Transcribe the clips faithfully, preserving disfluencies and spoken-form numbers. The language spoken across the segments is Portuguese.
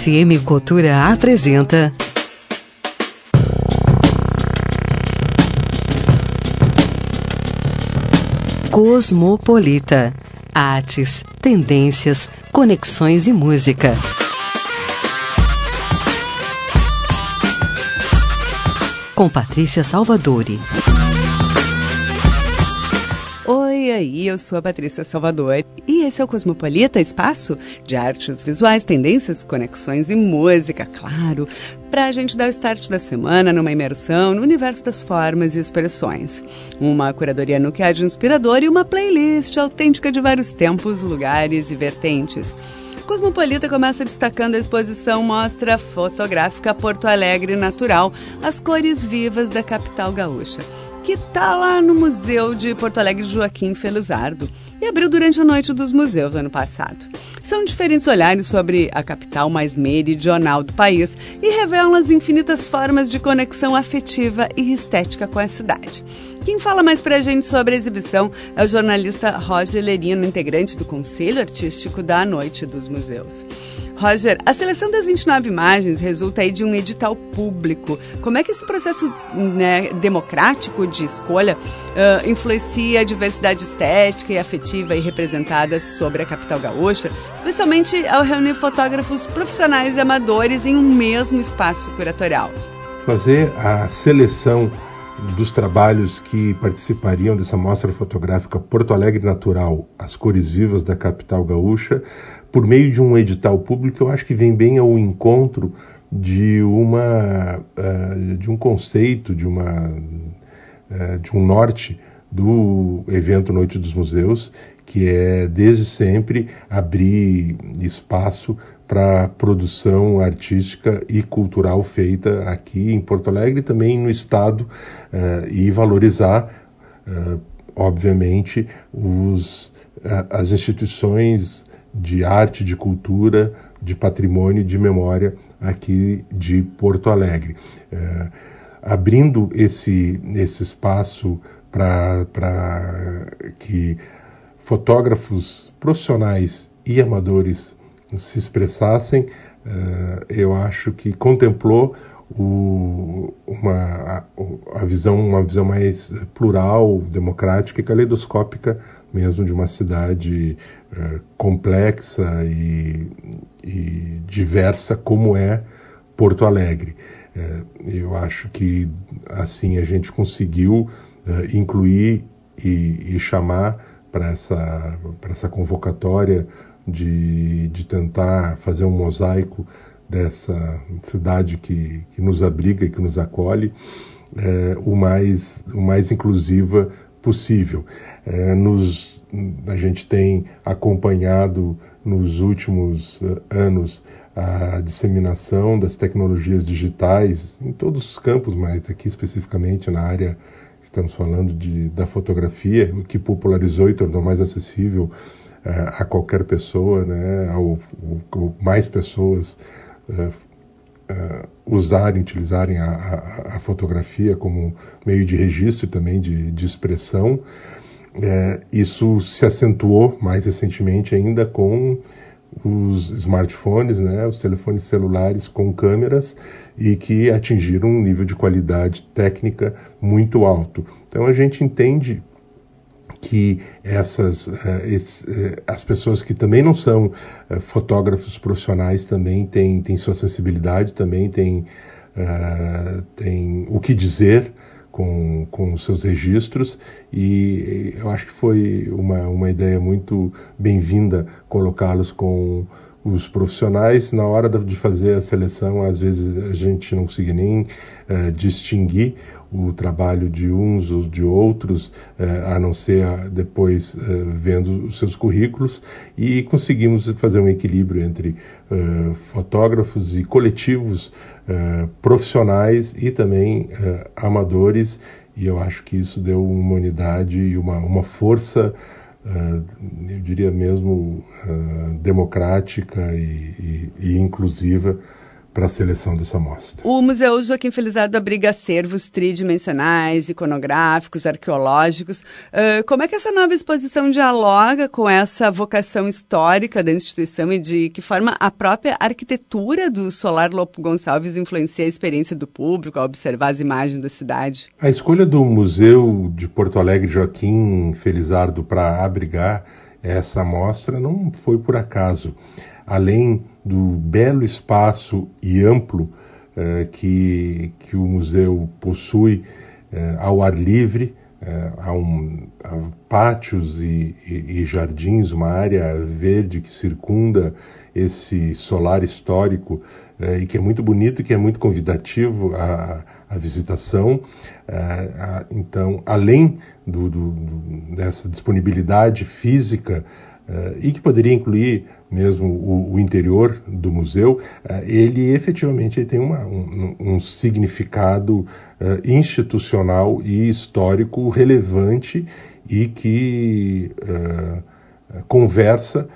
F M Cultura apresenta Cosmopolita. Artes, tendências, conexões e música. Com Patrícia Salvadori. Oi, aí, eu sou a Patrícia Salvador e esse é o Cosmopolita, espaço de artes visuais, tendências, conexões e música, claro, para a gente dar o start da semana numa imersão no universo das formas e expressões. Uma curadoria no que há de inspirador e uma playlist autêntica de vários tempos, lugares e vertentes. Cosmopolita começa destacando a exposição Mostra Fotográfica Porto Alegre Natural, as cores vivas da capital gaúcha, que está lá no Museu de Porto Alegre Joaquim Felizardo e abriu durante a Noite dos Museus ano passado. São diferentes olhares sobre a capital mais meridional do país e revelam as infinitas formas de conexão afetiva e estética com a cidade. Quem fala mais pra gente sobre a exibição é o jornalista Roger Lerino, integrante do Conselho Artístico da Noite dos Museus. Roger, a seleção das vinte e nove imagens resulta aí de um edital público. Como é que esse processo, né, democrático de escolha uh, influencia a diversidade estética e afetiva e representada sobre a capital gaúcha, especialmente ao reunir fotógrafos profissionais e amadores em um mesmo espaço curatorial? Fazer a seleção dos trabalhos que participariam dessa mostra fotográfica Porto Alegre Natural, as cores vivas da capital gaúcha, por meio de um edital público, eu acho que vem bem ao encontro de uma uh, de um conceito, de uma uh, de um norte do evento Noite dos Museus, que é desde sempre abrir espaço para produção artística e cultural feita aqui em Porto Alegre e também no estado, uh, e valorizar, uh, obviamente, os, uh, as instituições de arte, de cultura, de patrimônio e de memória aqui de Porto Alegre. Uh, abrindo esse, esse espaço para que fotógrafos profissionais e amadores se expressassem, uh, eu acho que contemplou o, uma, a, a visão, uma visão mais plural, democrática e caleidoscópica mesmo de uma cidade uh, complexa e, e diversa como é Porto Alegre. Uh, eu acho que assim a gente conseguiu uh, incluir e, e chamar para essa, para essa convocatória De, de tentar fazer um mosaico dessa cidade que, que nos abriga e que nos acolhe, é, o, mais, o mais inclusiva possível. É, nos, a gente tem acompanhado nos últimos uh, anos a disseminação das tecnologias digitais em todos os campos, mas aqui especificamente na área, estamos falando de, da fotografia, o que popularizou e tornou mais acessível a qualquer pessoa, né, ou, ou mais pessoas uh, uh, usarem, utilizarem a, a, a fotografia como meio de registro e também de, de expressão. É, isso se acentuou mais recentemente ainda com os smartphones, né, os telefones celulares com câmeras e que atingiram um nível de qualidade técnica muito alto. Então a gente entende que essas, uh, esse, uh, as pessoas que também não são uh, fotógrafos profissionais também têm, têm sua sensibilidade, também têm, uh, têm o que dizer com, com os seus registros, e eu acho que foi uma, uma ideia muito bem-vinda colocá-los com os profissionais. Na hora de fazer a seleção, às vezes a gente não conseguia nem uh, distinguir o trabalho de uns ou de outros, eh, a não ser a, depois eh, vendo os seus currículos, e conseguimos fazer um equilíbrio entre eh, fotógrafos e coletivos eh, profissionais e também eh, amadores, e eu acho que isso deu uma unidade e uma, uma força, eh, eu diria mesmo, eh, democrática e, e, e inclusiva para a seleção dessa mostra. O Museu Joaquim Felizardo abriga acervos tridimensionais, iconográficos, arqueológicos. Uh, como é que essa nova exposição dialoga com essa vocação histórica da instituição e de que forma a própria arquitetura do Solar Lopo Gonçalves influencia a experiência do público ao observar as imagens da cidade? A escolha do Museu de Porto Alegre Joaquim Felizardo para abrigar essa mostra não foi por acaso. Além do belo espaço e amplo eh, que, que o museu possui eh, ao ar livre, eh, há, um, há pátios e, e, e jardins, uma área verde que circunda esse solar histórico eh, e que é muito bonito e que é muito convidativo à, à visitação. Eh, a, então, além do, do, do, dessa disponibilidade física Uh, e que poderia incluir mesmo o, o interior do museu, uh, ele efetivamente ele tem uma, um, um significado uh, institucional e histórico relevante e que uh, conversa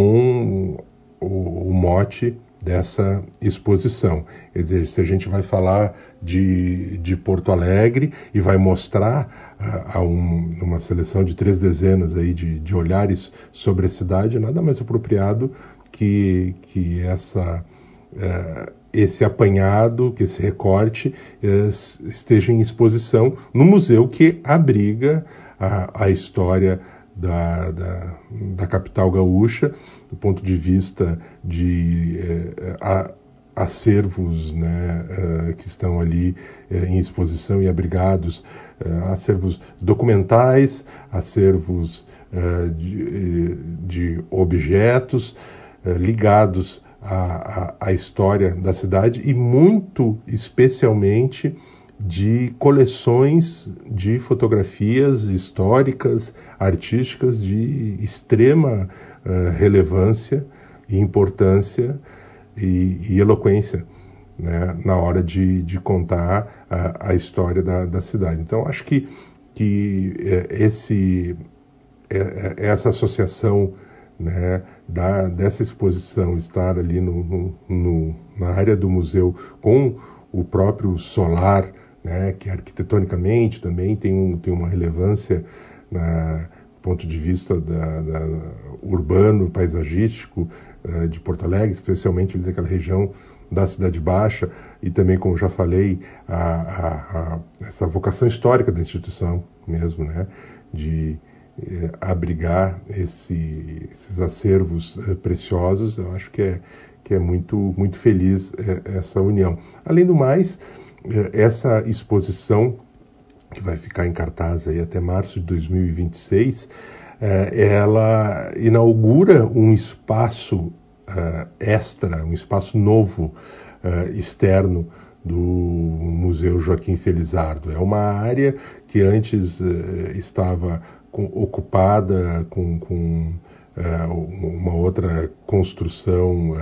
com o, o mote dessa exposição. Quer dizer, se a gente vai falar de, de Porto Alegre e vai mostrar uh, a um, uma seleção de três dezenas aí de, de olhares sobre a cidade, nada mais apropriado que, que essa, uh, esse apanhado, que esse recorte uh, esteja em exposição no museu que abriga a, a história Da, da, da capital gaúcha, do ponto de vista de eh, a, acervos, né, eh, que estão ali eh, em exposição e abrigados, eh, acervos documentais, acervos eh, de, de objetos eh, ligados à, à, à história da cidade e muito especialmente de coleções de fotografias históricas, artísticas de extrema uh, relevância e importância e, e eloquência, né, na hora de, de contar a, a história da, da cidade. Então, acho que, que esse, essa associação, né, da, dessa exposição estar ali no, no, no, na área do museu com o próprio solar, né, que arquitetonicamente também tem, um, tem uma relevância na, do ponto de vista da, da, urbano, paisagístico uh, de Porto Alegre, especialmente ali daquela região da Cidade Baixa, e também, como já falei, a, a, a, essa vocação histórica da instituição mesmo, né, de eh, abrigar esse, esses acervos eh, preciosos. Eu acho que é, que é muito, muito feliz eh, essa união. Além do mais, essa exposição, que vai ficar em cartaz aí até março de dois mil e vinte e seis, ela inaugura um espaço extra, um espaço novo, externo do Museu Joaquim Felizardo. É uma área que antes estava ocupada com, com uma outra construção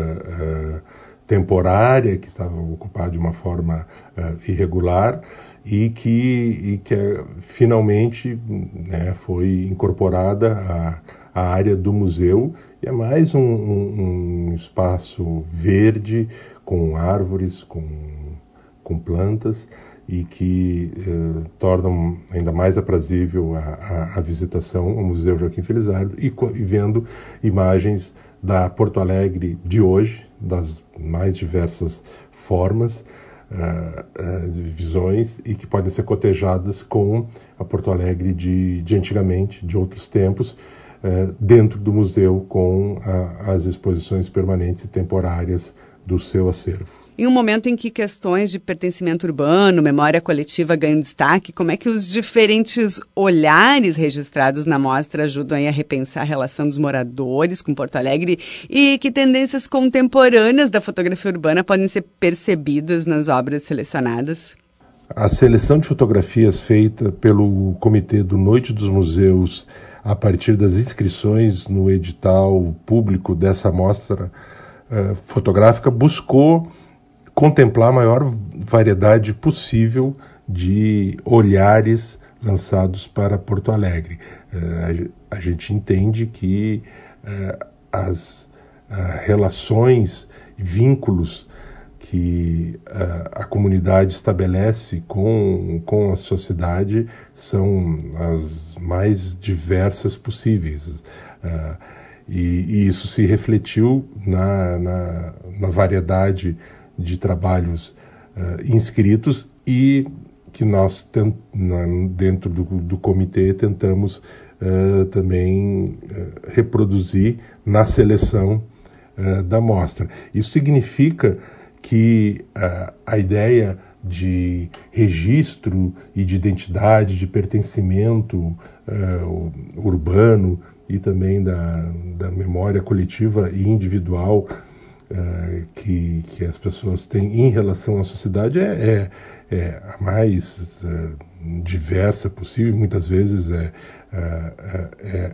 temporária, que estava ocupada de uma forma uh, irregular e que, e que uh, finalmente, né, foi incorporada à, à área do museu, e é mais um, um, um espaço verde, com árvores, com, com plantas, e que uh, tornam ainda mais aprazível a, a, a visitação ao Museu Joaquim Felizardo e, e vendo imagens da Porto Alegre de hoje, das mais diversas formas, uh, uh, visões, e que podem ser cotejadas com a Porto Alegre de, de antigamente, de outros tempos, uh, dentro do museu, com a, as exposições permanentes e temporárias do seu acervo. Em um momento em que questões de pertencimento urbano, memória coletiva ganham destaque, como é que os diferentes olhares registrados na mostra ajudam aí a repensar a relação dos moradores com Porto Alegre e que tendências contemporâneas da fotografia urbana podem ser percebidas nas obras selecionadas? A seleção de fotografias feita pelo Comitê do Noite dos Museus a partir das inscrições no edital público dessa mostra uh, fotográfica buscou contemplar a maior variedade possível de olhares lançados para Porto Alegre. Uh, a, a gente entende que uh, as uh, relações, vínculos que a, a comunidade estabelece com, com a sociedade são as mais diversas possíveis. Uh, e, e isso se refletiu na, na, na variedade de trabalhos uh, inscritos e que nós, tent, na, dentro do, do comitê, tentamos uh, também uh, reproduzir na seleção uh, da mostra. Isso significa que uh, a ideia de registro e de identidade, de pertencimento uh, urbano e também da, da memória coletiva e individual uh, que, que as pessoas têm em relação à sociedade é, é, é a mais uh, diversa possível. Muitas vezes é, é, é,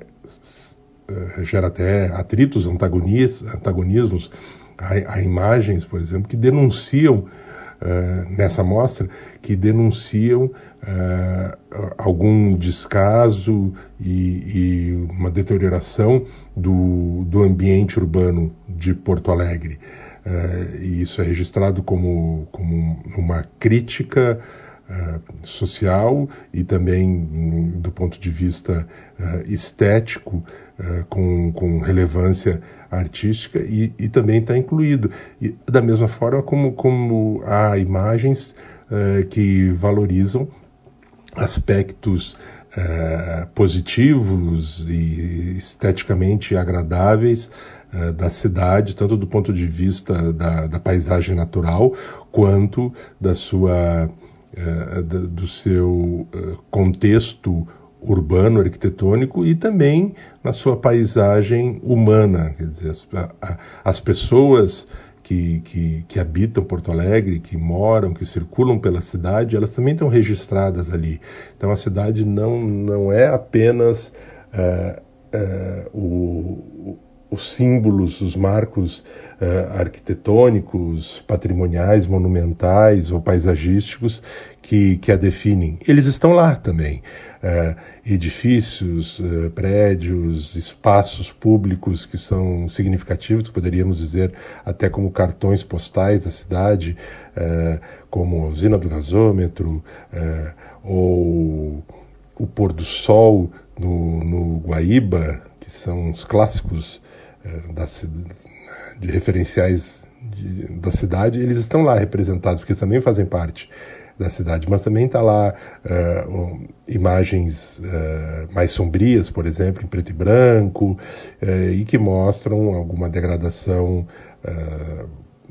é, gera até atritos, antagonis, antagonismos. Há, há imagens, por exemplo, que denunciam Uh, nessa mostra, que denunciam uh, algum descaso e, e uma deterioração do, do ambiente urbano de Porto Alegre. Uh, e isso é registrado como, como uma crítica uh, social e também um, do ponto de vista uh, estético, uh, com, com relevância artística, e, e também está incluído. E, da mesma forma como, como há imagens uh, que valorizam aspectos uh, positivos e esteticamente agradáveis uh, da cidade, tanto do ponto de vista da, da paisagem natural, quanto da sua, uh, da, do seu uh, contexto urbano, arquitetônico, e também na sua paisagem humana. Quer dizer, as, a, as pessoas que, que, que habitam Porto Alegre, que moram, que circulam pela cidade, elas também estão registradas ali. Então a cidade não, não é apenas uh, uh, o, os símbolos, os marcos uh, arquitetônicos, patrimoniais, monumentais ou paisagísticos que, que a definem. Eles estão lá também. Uh, edifícios, uh, prédios, espaços públicos que são significativos, poderíamos dizer até como cartões postais da cidade, uh, como a usina do gasômetro, uh, ou o pôr do sol no, no Guaíba, que são os clássicos uh, da, de referenciais de, da cidade. Eles estão lá representados, porque também fazem parte da cidade, mas também está lá uh, um, imagens uh, mais sombrias, por exemplo, em preto e branco, uh, e que mostram alguma degradação uh,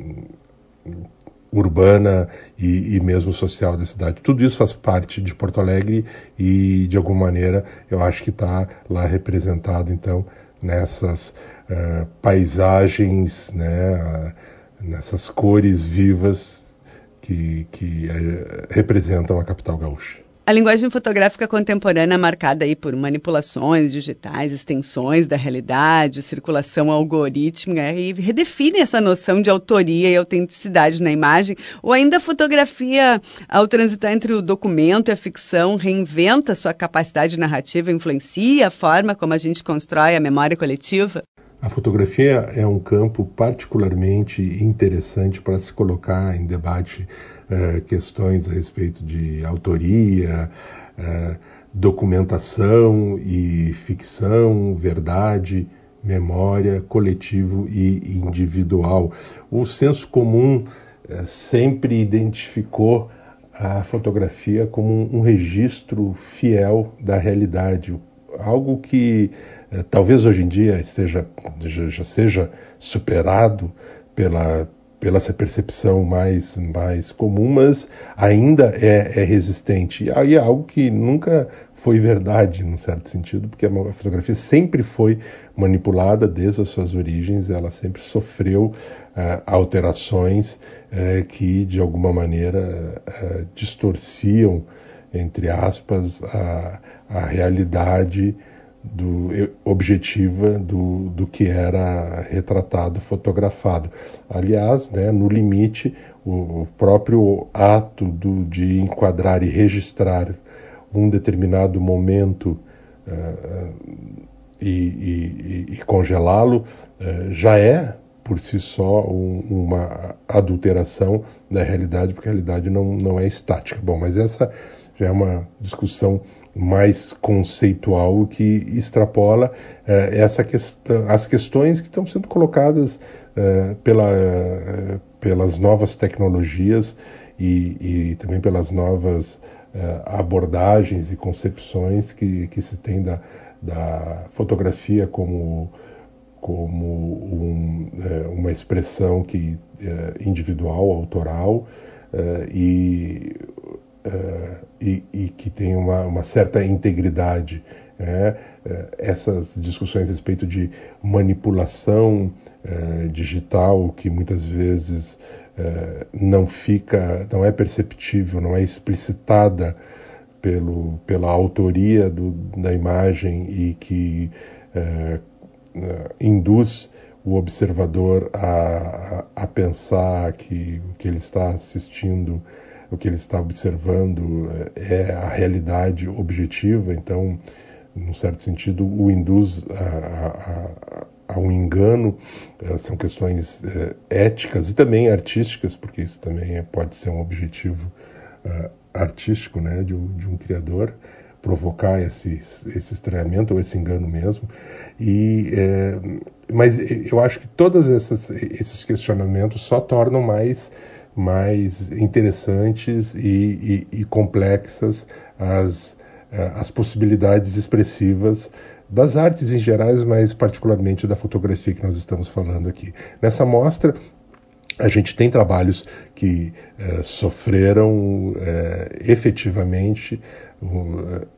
urbana e, e mesmo social da cidade. Tudo isso faz parte de Porto Alegre e, de alguma maneira, eu acho que está lá representado, então, nessas uh, paisagens, né, uh, nessas cores vivas que, que uh, representam a capital gaúcha. A linguagem fotográfica contemporânea é marcada aí por manipulações digitais, extensões da realidade, circulação algorítmica, e redefine essa noção de autoria e autenticidade na imagem, ou ainda a fotografia, ao transitar entre o documento e a ficção, reinventa sua capacidade narrativa, influencia a forma como a gente constrói a memória coletiva? A fotografia é um campo particularmente interessante para se colocar em debate uh, questões a respeito de autoria, uh, documentação e ficção, verdade, memória, coletivo e individual. O senso comum uh, sempre identificou a fotografia como um, um registro fiel da realidade, algo que eh, talvez hoje em dia esteja, já, já seja superado pela, pela essa percepção mais, mais comum, mas ainda é, é resistente. E aí é algo que nunca foi verdade, num certo sentido, porque a fotografia sempre foi manipulada desde as suas origens, ela sempre sofreu uh, alterações uh, que, de alguma maneira, uh, distorciam, entre aspas, a, a realidade do, objetiva do, do que era retratado, fotografado. Aliás, né, no limite, o, o próprio ato do, de enquadrar e registrar um determinado momento uh, e, e, e congelá-lo uh, já é por si só um, uma adulteração da realidade, porque a realidade não, não é estática. Bom, mas essa já é uma discussão mais conceitual que extrapola eh, essa questão, as questões que estão sendo colocadas eh, pela, eh, pelas novas tecnologias e, e também pelas novas eh, abordagens e concepções que, que se tem da, da fotografia como, como um, eh, uma expressão que, eh, individual, autoral, eh, e Uh, e, e que tem uma, uma certa integridade, né? Uh, essas discussões a respeito de manipulação uh, digital, que muitas vezes uh, não fica, não é perceptível, não é explicitada pelo, pela autoria do, da imagem e que uh, uh, induz o observador a, a, a pensar que o que ele está assistindo, o que ele está observando é a realidade objetiva. Então, num certo sentido, o induz a, a, a um engano. São questões éticas e também artísticas, porque isso também pode ser um objetivo artístico, né, de um, de um criador, provocar esse, esse estranhamento ou esse engano mesmo. E, é, mas eu acho que todos essas, esses questionamentos só tornam mais mais interessantes e, e, e complexas as, as possibilidades expressivas das artes em geral, mas particularmente da fotografia que nós estamos falando aqui. Nessa mostra, a gente tem trabalhos que eh, sofreram eh, efetivamente uh,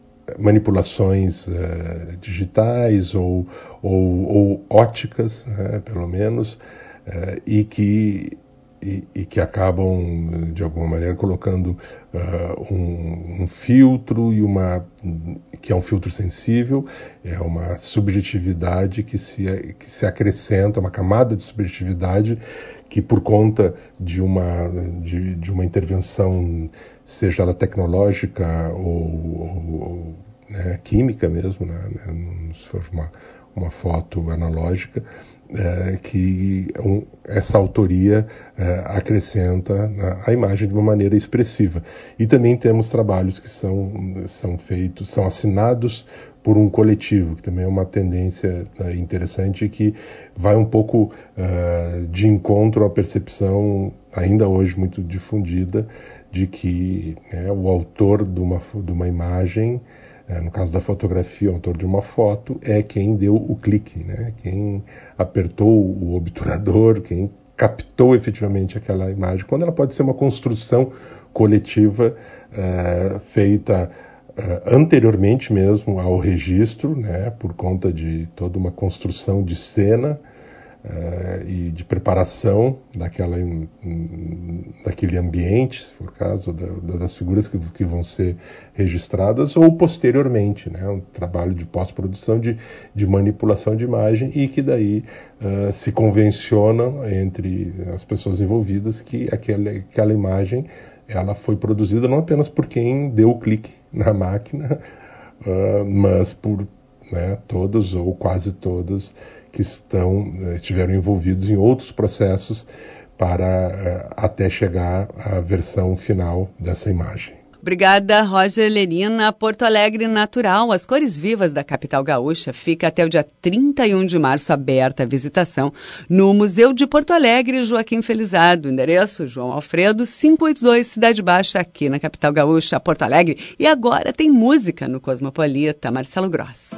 manipulações uh, digitais ou, ou, ou óticas, né, pelo menos, uh, e que E, e que acabam, de alguma maneira, colocando uh, um, um filtro, e uma, que é um filtro sensível, é uma subjetividade que se, que se acrescenta, uma camada de subjetividade que, por conta de uma, de, de uma intervenção, seja ela tecnológica ou, ou né, química mesmo, né, se for uma, uma foto analógica, É, que um, essa autoria é, acrescenta a imagem de uma maneira expressiva. E também temos trabalhos que são, são feitos, são assinados por um coletivo, que também é uma tendência é, interessante, que vai um pouco é, de encontro à percepção, ainda hoje muito difundida, de que né, o autor de uma, de uma imagem, no caso da fotografia, o autor de uma foto é quem deu o clique, né? Quem apertou o obturador, quem captou efetivamente aquela imagem, quando ela pode ser uma construção coletiva uh, feita uh, anteriormente mesmo ao registro, né? Por conta de toda uma construção de cena Uh, e de preparação daquela, um, daquele ambiente, se for o caso, da, das figuras que, que vão ser registradas, ou posteriormente, né, um trabalho de pós-produção, de, de manipulação de imagem, e que daí uh, se convenciona entre as pessoas envolvidas que aquela, aquela imagem ela foi produzida não apenas por quem deu o clique na máquina, uh, mas por né, todos ou quase todos que estão, estiveram envolvidos em outros processos para uh, até chegar à versão final dessa imagem. Obrigada, Roger Lerina. Porto Alegre Natural, as cores vivas da capital gaúcha, fica até o dia trinta e um de março aberta a visitação no Museu de Porto Alegre Joaquim Felizardo. Endereço João Alfredo, quinhentos e oitenta e dois, Cidade Baixa, aqui na capital gaúcha, Porto Alegre. E agora tem música no Cosmopolita, Marcelo Gross.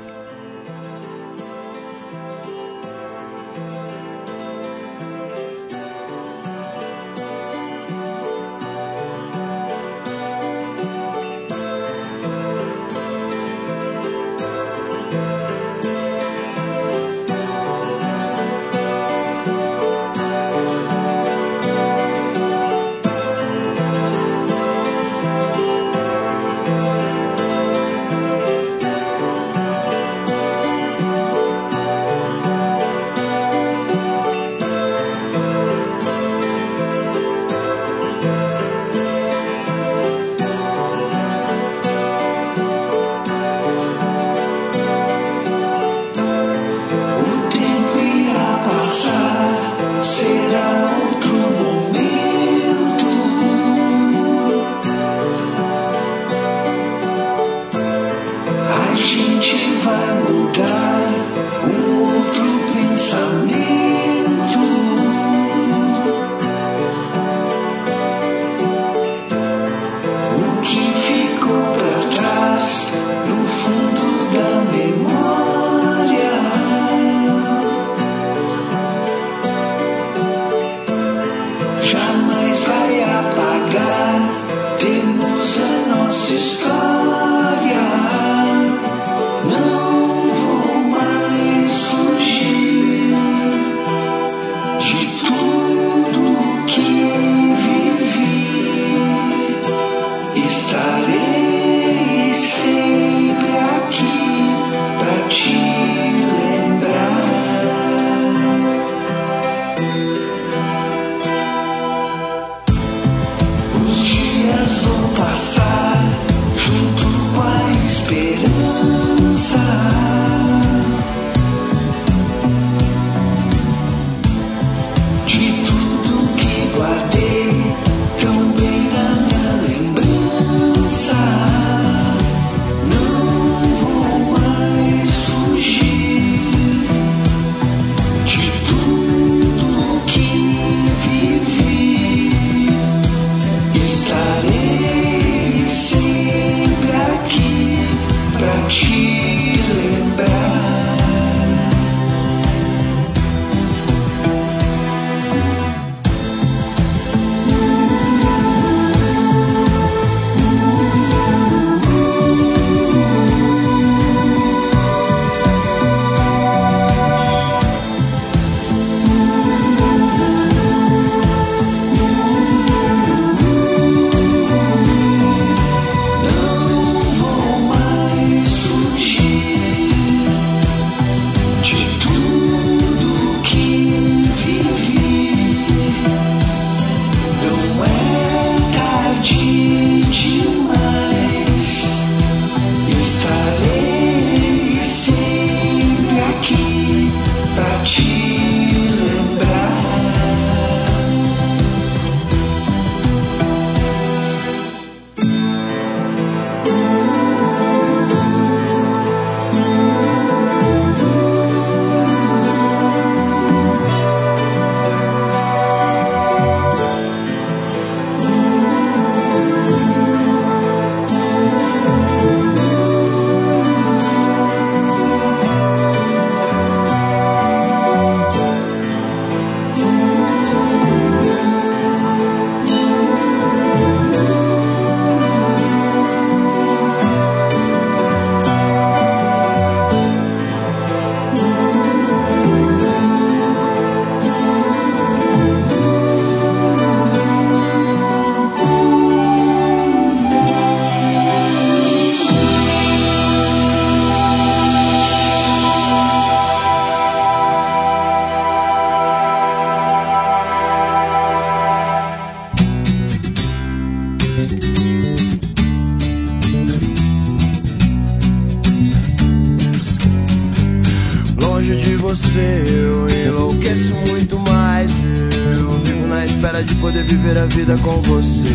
Longe de você eu enlouqueço muito mais. Eu vivo na espera de poder viver a vida com você.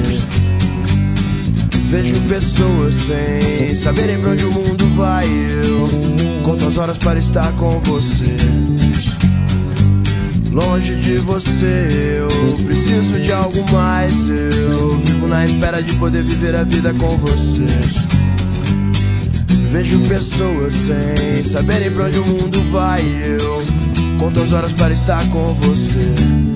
Vejo pessoas sem saberem pra onde o mundo vai. Eu conto as horas para estar com você. Longe de você eu preciso de algo mais. Eu vivo na espera de poder viver a vida com você. Vejo pessoas sem saberem pra onde o mundo vai. Eu conto as horas para estar com você.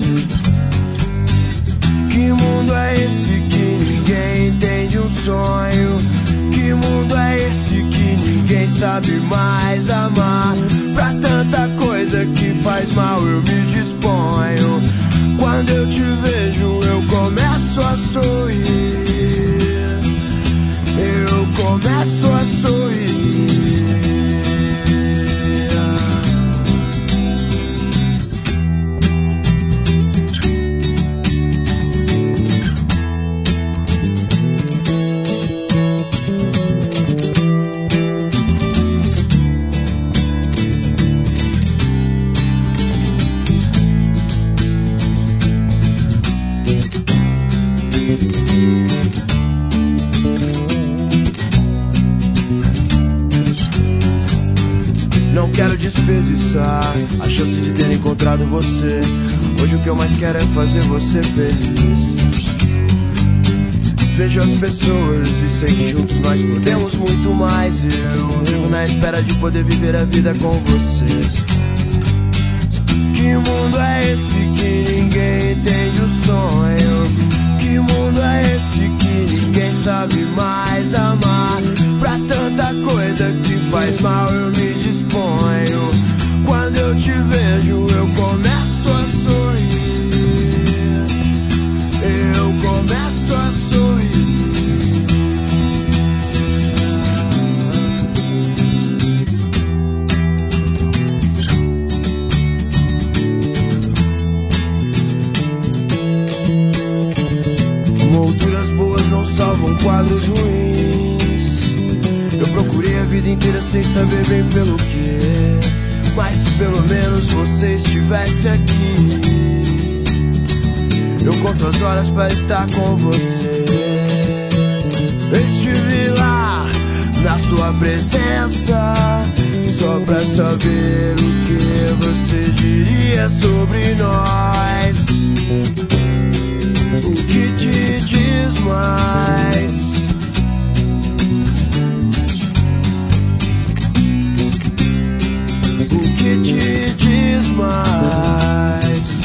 Que mundo é esse que ninguém entende um sonho? Que mundo é esse que ninguém sabe mais amar? Pra tanta coisa que faz mal eu me disponho. Quando eu te vejo eu começo a sorrir. Eu começo a sorrir. Não quero desperdiçar a chance de ter encontrado você. Hoje o que eu mais quero é fazer você feliz. Vejo as pessoas e sei que juntos nós podemos muito mais. Eu vivo na espera de poder viver a vida com você. Que mundo é esse que ninguém entende o sonho? Que mundo é esse que ninguém sabe mais amar? Pra tanta coisa que faz mal eu me disponho. Quando eu te vejo eu começo a sorrir. Eu começo a sorrir. Molduras boas não salvam quadros ruins. Eu procurei a vida inteira sem saber bem pelo que. Mas se pelo menos você estivesse aqui, eu conto as horas para estar com você. Estive lá na sua presença, só pra saber o que você diria sobre nós. O que te diz mais? O que te diz mais?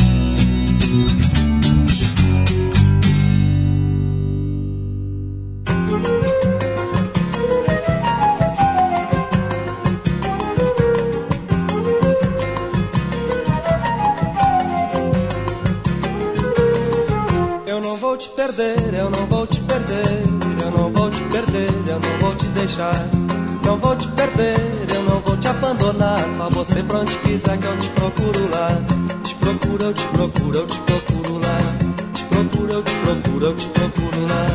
Eu não vou te perder, eu não vou te perder, eu não vou te perder, eu não vou te deixar. Não vou te perder, eu não vou te abandonar. Mas você pra onde quiser que eu te procuro lá. Te procuro, eu te procuro, eu te procuro lá. Te procuro, eu te procuro, eu te procuro lá.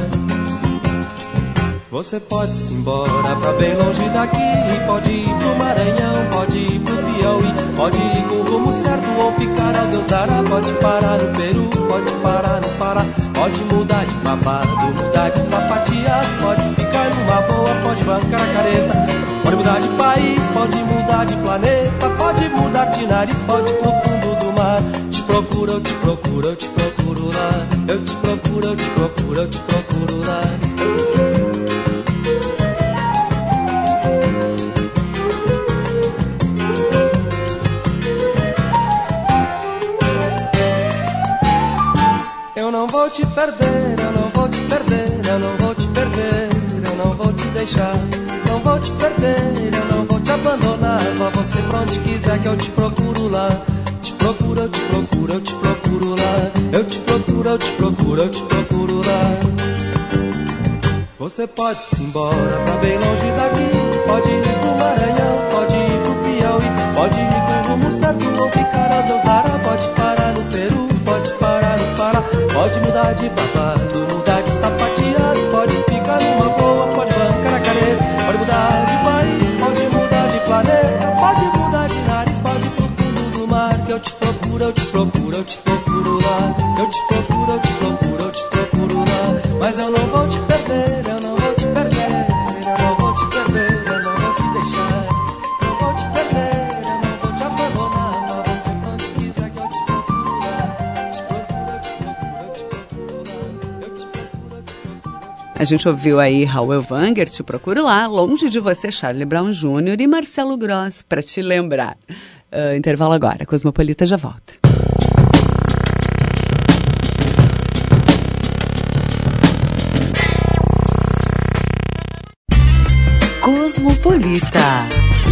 Você pode se embora pra bem longe daqui. Pode ir pro Maranhão, pode ir pro Piauí. Pode ir com o rumo certo ou ficar ao Deus dará. Pode parar no Peru, pode parar no Pará. Pode mudar de babado, mudar de sapateado. Pode ficar numa boa, pode bancar a careta. Pode mudar de país, pode mudar de planeta. Pode mudar de nariz, pode ir pro fundo do mar. Te procuro, eu te procuro, eu te procuro lá. Eu te procuro, eu te procuro, eu te procuro lá. Eu não vou te perder, eu não vou te perder, eu não vou te perder, eu não vou te deixar. Não vou te perder, eu não vou te abandonar. Vá você pra onde quiser que eu te procuro lá. Te procuro, eu te procuro, eu te procuro lá. Eu te procuro, eu te procuro, eu te procuro lá. Você pode se embora pra bem longe daqui. Pode ir pro Maranhão, pode ir pro Piauí. Pode ir com o rumo certo ou ficar a Deus dará. Pode parar no Peru, pode parar no Pará. Pode mudar de babado, mudar de sapateado. Pode ficar numa boa, pode bancar a careta. Pode mudar de país, pode mudar de planeta. Pode mudar de nariz, pode ir pro fundo do mar. Que eu te procuro, eu te procuro, eu te procuro lá. Eu te procuro, eu te procuro, eu te procuro lá. Mas eu não vou te perder, eu não vou te perder. Eu não vou te perder, eu não vou te deixar. Não vou te perder, eu não vou te abandonar. Vá você pra onde quiser que eu te procuro lá. Te procuro, eu te procuro, eu te procuro lá. Eu te procuro, eu te procuro. A gente ouviu aí Raul Elvanger, Te Procuro Lá, Longe de Você, Charlie Brown Júnior e Marcelo Gross, pra te lembrar. Uh, intervalo agora, Cosmopolita já volta. Cosmopolita.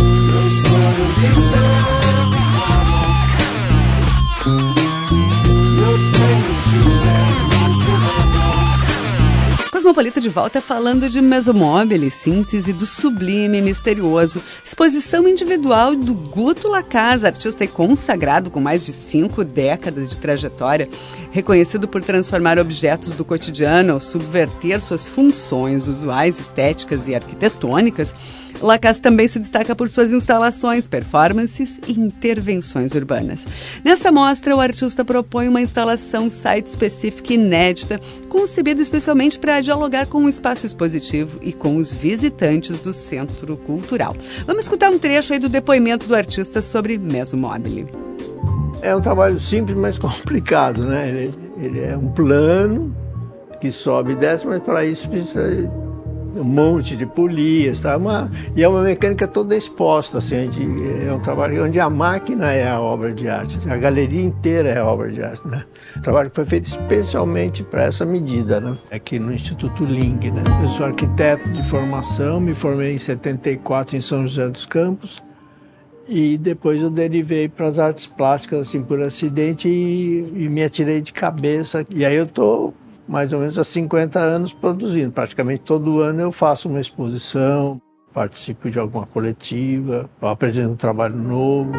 Cosmopolita de volta falando de Mesomobile, síntese do sublime e misterioso. Exposição individual do Guto Lacasa, artista e consagrado com mais de cinco décadas de trajetória, reconhecido por transformar objetos do cotidiano ou subverter suas funções usuais, estéticas e arquitetônicas. Lacasa também se destaca por suas instalações, performances e intervenções urbanas. Nessa mostra, o artista propõe uma instalação site-específica inédita, concebida especialmente para dialogar com o espaço expositivo e com os visitantes do Centro Cultural. Vamos escutar um trecho aí do depoimento do artista sobre Mesomobile. É um trabalho simples, mas complicado, né? Ele, ele é um plano que sobe e desce, mas para isso precisa um monte de polias, tá? Uma, e é uma mecânica toda exposta, assim, de, é um trabalho onde a máquina é a obra de arte, assim, a galeria inteira é a obra de arte, né? O trabalho foi feito especialmente para essa medida, né? Aqui no Instituto Ling, né? Eu sou arquiteto de formação, me formei em setenta e quatro em São José dos Campos e depois eu derivei para as artes plásticas, assim, por acidente e, e me atirei de cabeça. E aí eu tô mais ou menos há cinquenta anos produzindo. Praticamente todo ano eu faço uma exposição, participo de alguma coletiva, eu apresento um trabalho novo.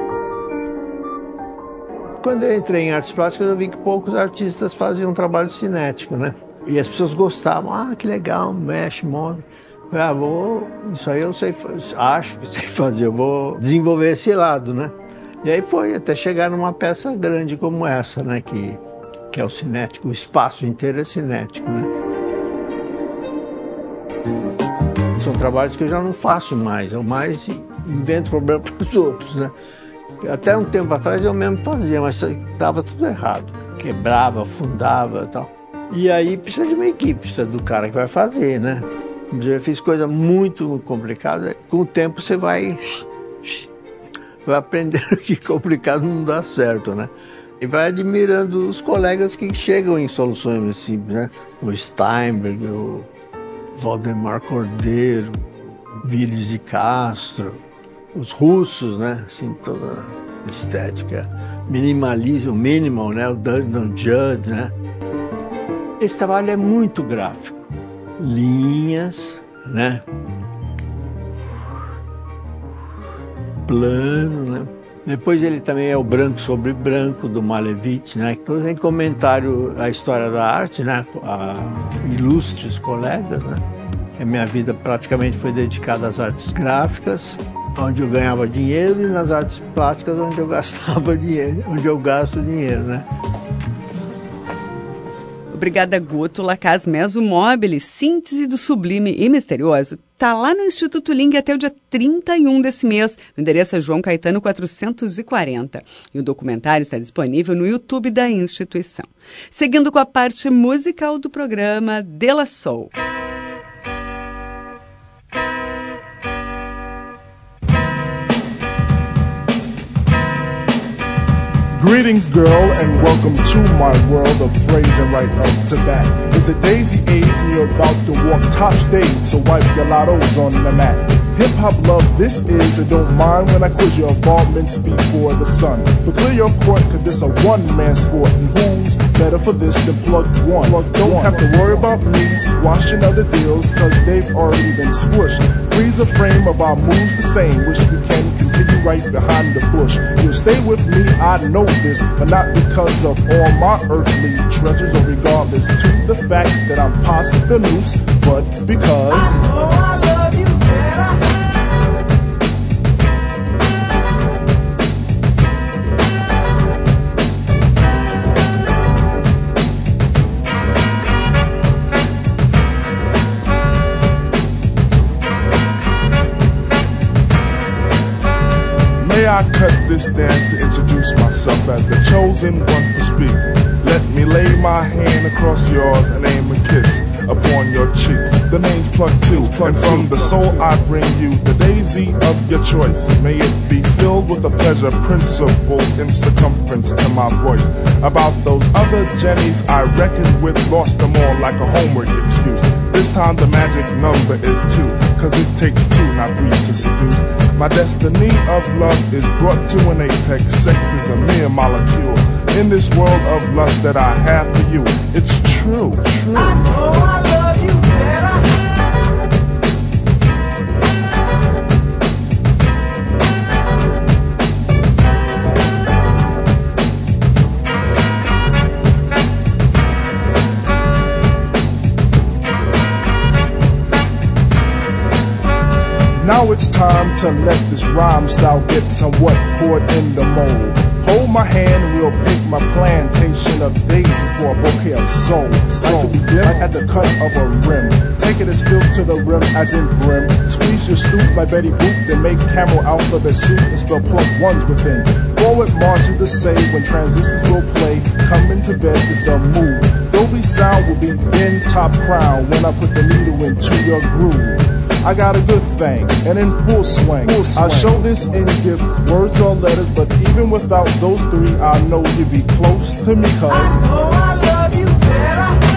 Quando eu entrei em artes plásticas, eu vi que poucos artistas faziam um trabalho cinético, né? E as pessoas gostavam, ah, que legal, mexe, move. Eu, ah, vou, isso aí eu sei, acho que sei fazer, eu vou desenvolver esse lado, né? E aí foi até chegar numa peça grande como essa, né? Que que é o cinético, o espaço inteiro é cinético, né? São trabalhos que eu já não faço mais, eu mais invento problema para os outros, né? Até um tempo atrás eu mesmo fazia, mas estava tudo errado, quebrava, afundava e tal. E aí precisa de uma equipe, precisa do cara que vai fazer, né? Eu fiz coisa muito complicada, com o tempo você vai, vai aprendendo que complicado não dá certo, né? E vai admirando os colegas que chegam em soluções mais simples, né? O Steinberg, o Valdemar Cordeiro, Vilis de Castro, os russos, né? Assim, toda a estética, minimalismo, minimal, né? O Daniel Judd, né? Esse trabalho é muito gráfico. Linhas, né? plano, né? Depois ele também é o Branco sobre Branco, do Malevich, né? Então tem comentário à história da arte, né? A ilustres colegas, né? A minha vida praticamente foi dedicada às artes gráficas, onde eu ganhava dinheiro, e nas artes plásticas, onde eu gastava dinheiro, onde eu gasto dinheiro, né? Obrigada, Guto. La Casa Mezzo Mobile, síntese do sublime e misterioso, tá lá no Instituto Ling até o dia trinta e um desse mês. O endereço é João Caetano quatrocentos e quarenta. E o documentário está disponível no YouTube da instituição. Seguindo com a parte musical do programa De La Soul. Greetings, girl, and welcome to my world of phrasing right up to bat. It's the daisy age and you're about to walk top stage, so wipe your lottos on the mat. Hip-hop love this is, and don't mind when I quiz your involvements before the sun. But clear your court, cause this a one-man sport, and who's better for this than plug one? Plug don't one. Have to worry about me squashing other deals, cause they've already been squished. Freeze a frame of our moves the same, which we can continue right behind the bush. You'll stay with me, I know this, but not because of all my earthly treasures, or regardless to the fact that I'm past the noose, but because I know I love you better. May I cut this dance to introduce myself as the chosen one to speak. Let me lay my hand across yours and aim a kiss upon your cheek. The name's Plug Two, and from the soul I bring you the daisy of your choice. May it be filled with a pleasure principle in circumference to my voice. About those other Jennies I reckoned with, lost them all like a homework excuse. This time the magic number is two, cause it takes two, not three to seduce. My destiny of love is brought to an apex. Sex is a mere molecule in this world of lust that I have for you. It's true, true. I know I love you better. Now it's time to let this rhyme style get somewhat poured in the mold. Hold my hand and we'll pick my plantation of daisies for a bouquet of soul. Like to begin at the cut of a rim. Take it as filled to the rim as in brim. Squeeze your stoop like Betty Boop, then make camel alphabet soup and spell plug ones within. Forward march is the say when transistors will play. Coming to bed is the move. Dolby sound will be in top crown when I put the needle into your groove. I got a good thing, and in full swing. full swing. I show this in gifts, words or letters, but even without those three, I know you'd be close to me, cause I know I love you better.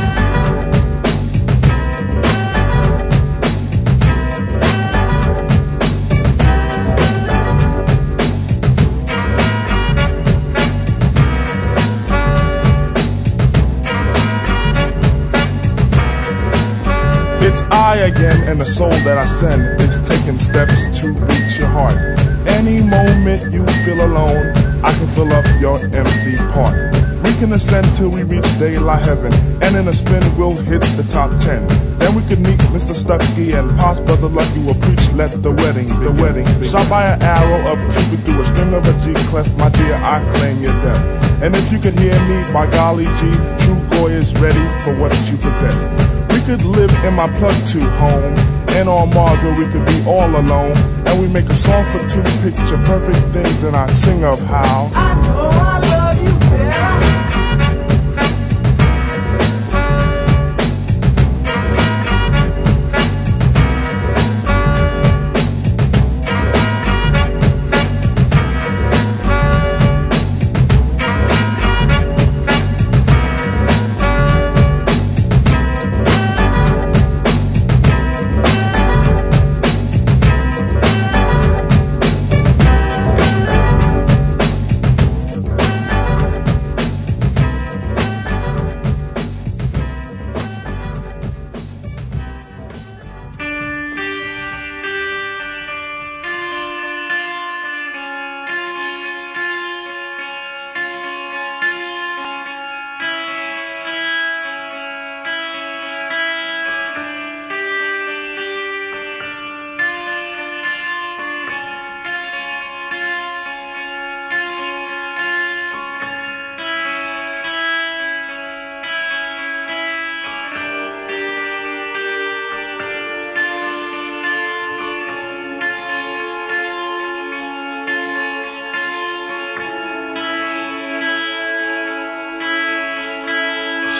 It's I again, and the soul that I send is taking steps to reach your heart. Any moment you feel alone, I can fill up your empty part. We can ascend till we reach daylight heaven, and in a spin we'll hit the top ten. Then we could meet Mister Stucky and Pops Brother Lucky will preach, let the wedding begin. The wedding begin. Shot by an arrow of Cupid through a string of a G clef, my dear, I claim your death. And if you could hear me, by golly G, true Goy is ready for what you possess. We could live in my Plug Two home, and on Mars where we could be all alone. And we make a song for two picture perfect things, and I sing of how I know I love you better.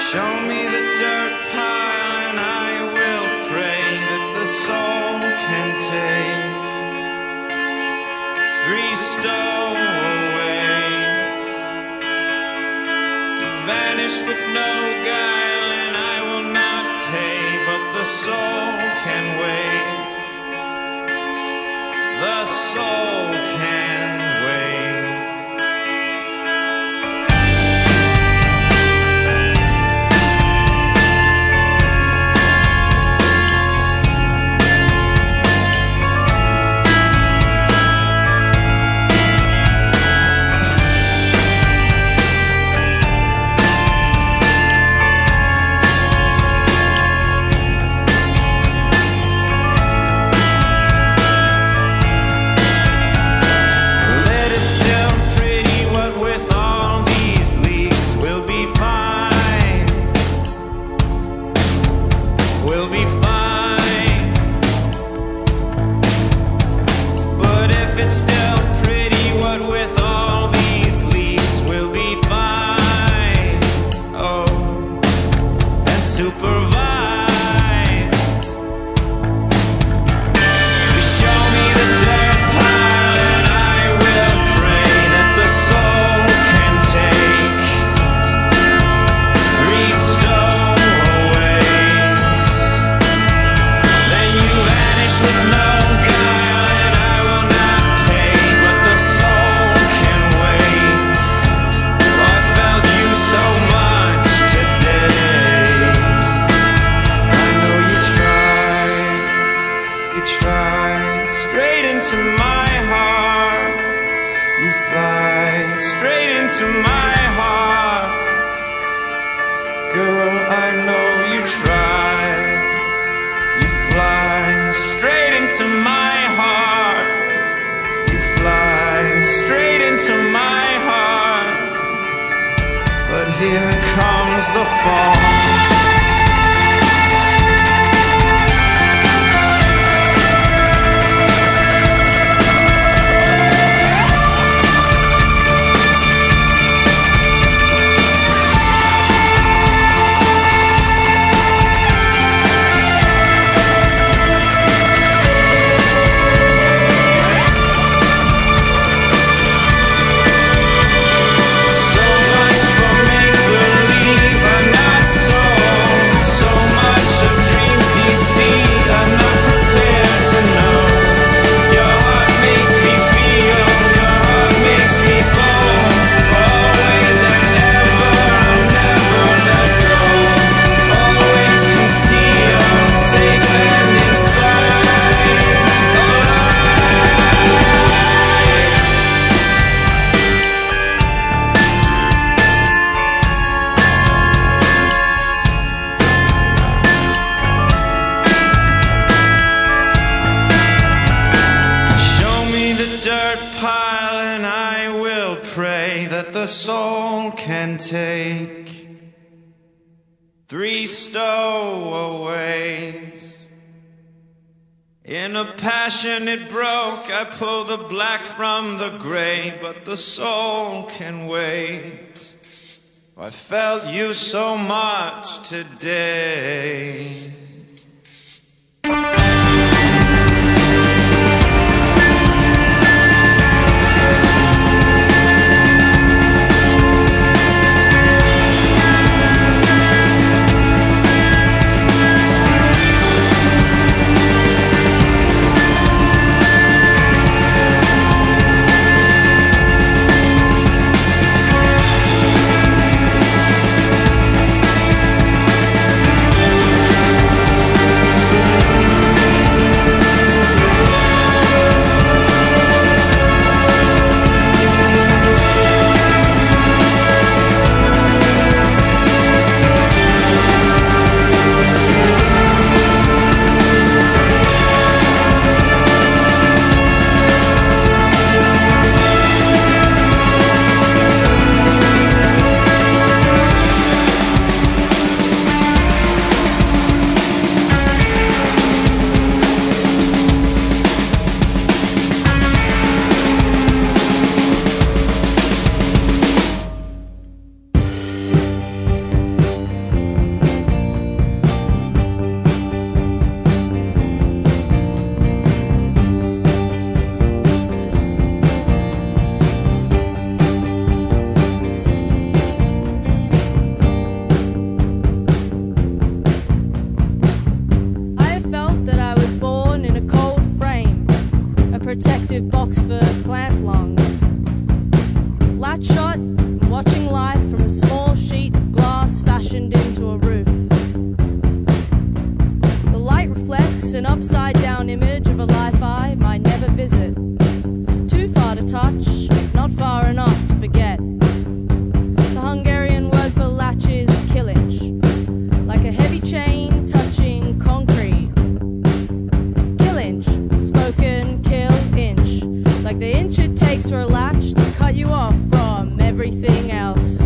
Show me the dirt pile and I will pray that the soul can take three stowaways. You vanish with no guile and I will not pay, but the soul can wait. The soul can wait. Here comes the fall. Three stowaways. In a passion it broke, I pulled the black from the gray, but the soul can wait. I felt you so much today. We'll be right back. cut you off from everything else.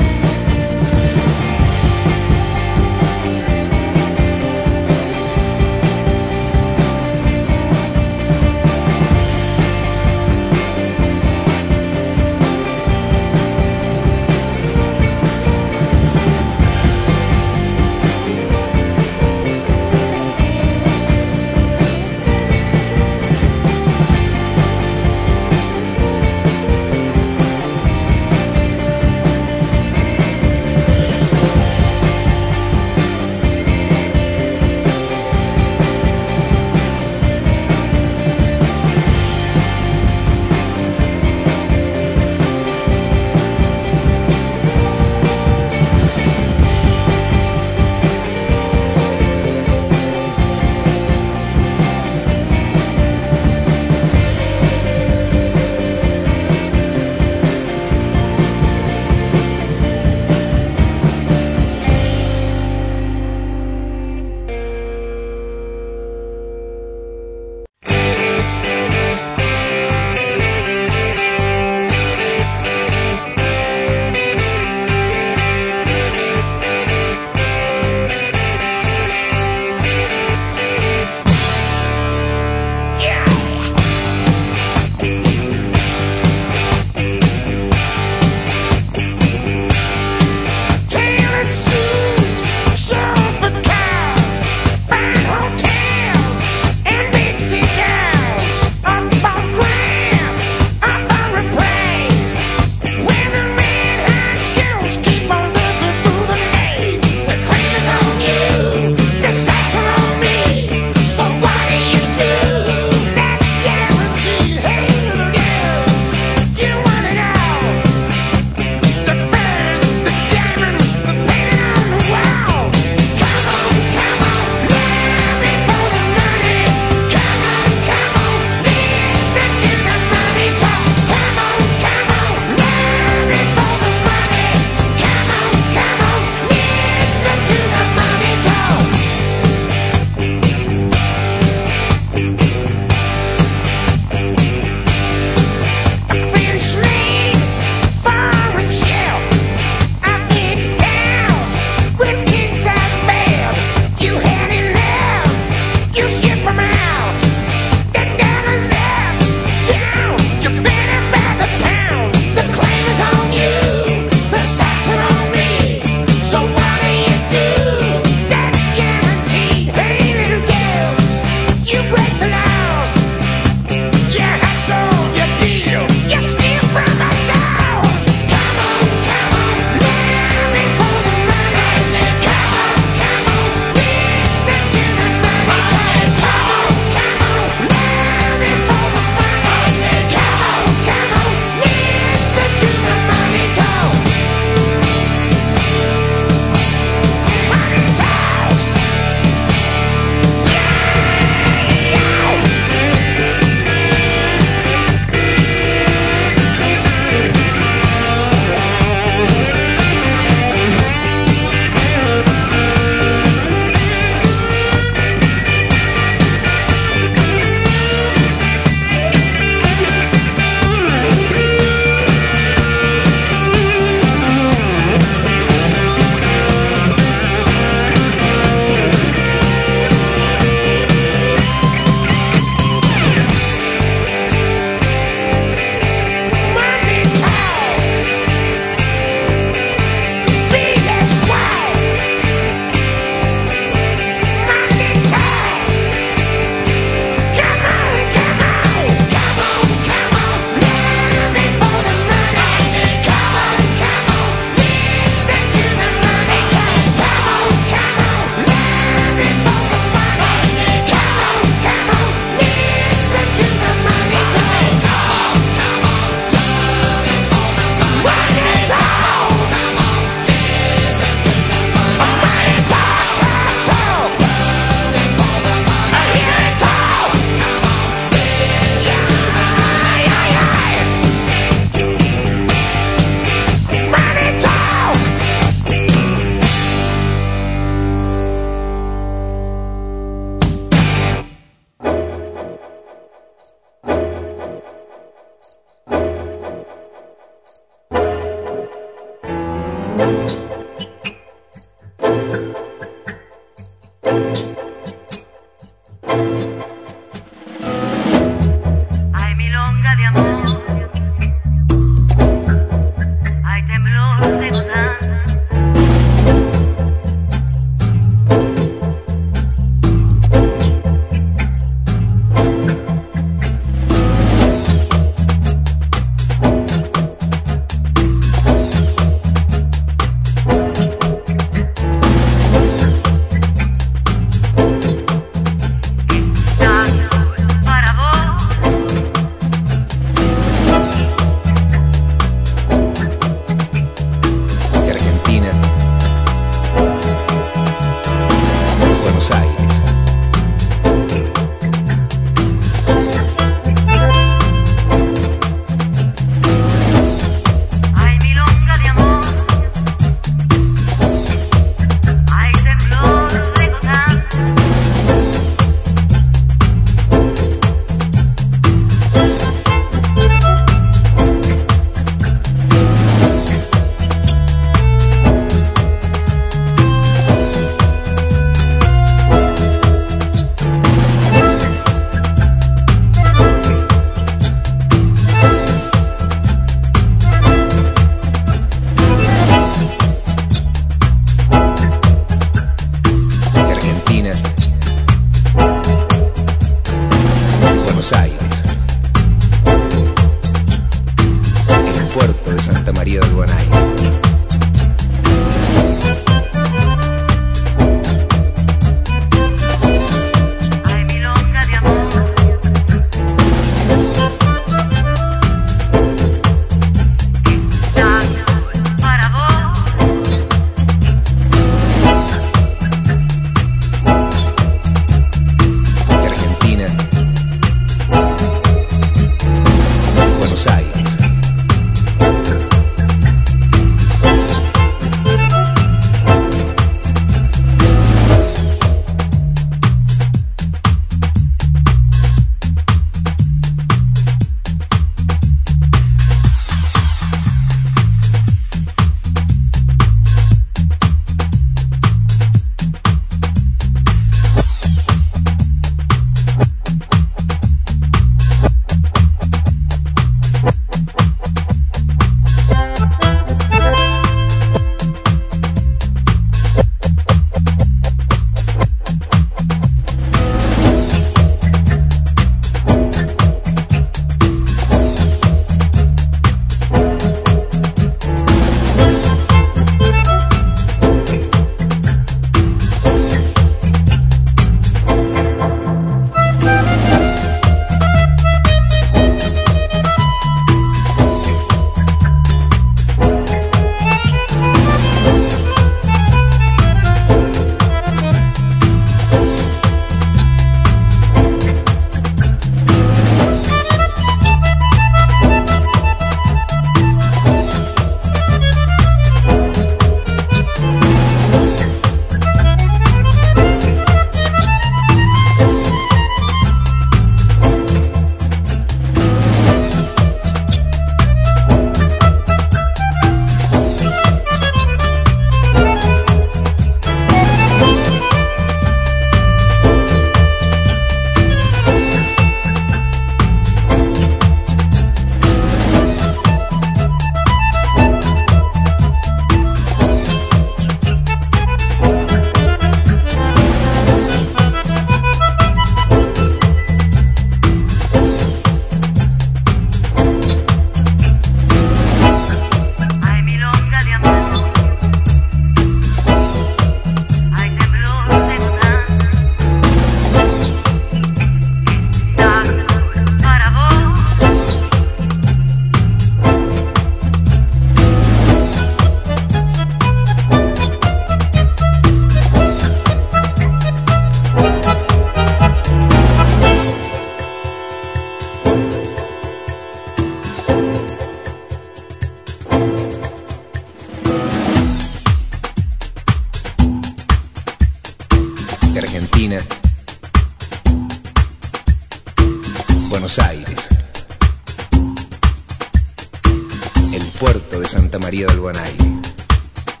Buenos Aires, el puerto de Santa María del Buen Aire.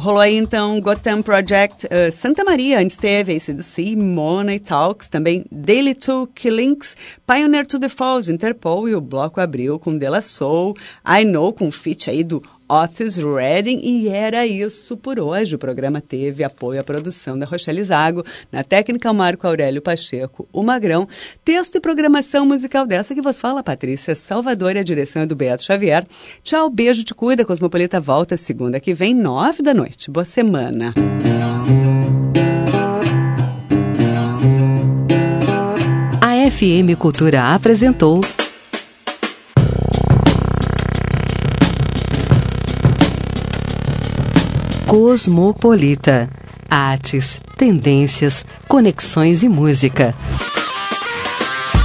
Rolou aí então Gotham Project, uh, Santa Maria, antes teve A C D C, Money Talks, também Daily Two Killings, Pioneer to the Falls, Interpol, e o bloco abriu com De La Soul, I Know, com feat aí do Otis Redding, e era isso por hoje. O programa teve apoio à produção da Rochelle Zago, na técnica Marco Aurélio Pacheco, o Magrão, texto e programação musical dessa que vos fala, Patrícia Salvador, e a direção é do Beto Xavier. Tchau, beijo, te cuida, Cosmopolita volta segunda que vem, nove da noite. Boa semana. A F M Cultura apresentou Cosmopolita. Artes, tendências, conexões e música.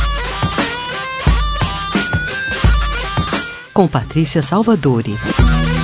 Com Patrícia Salvadori.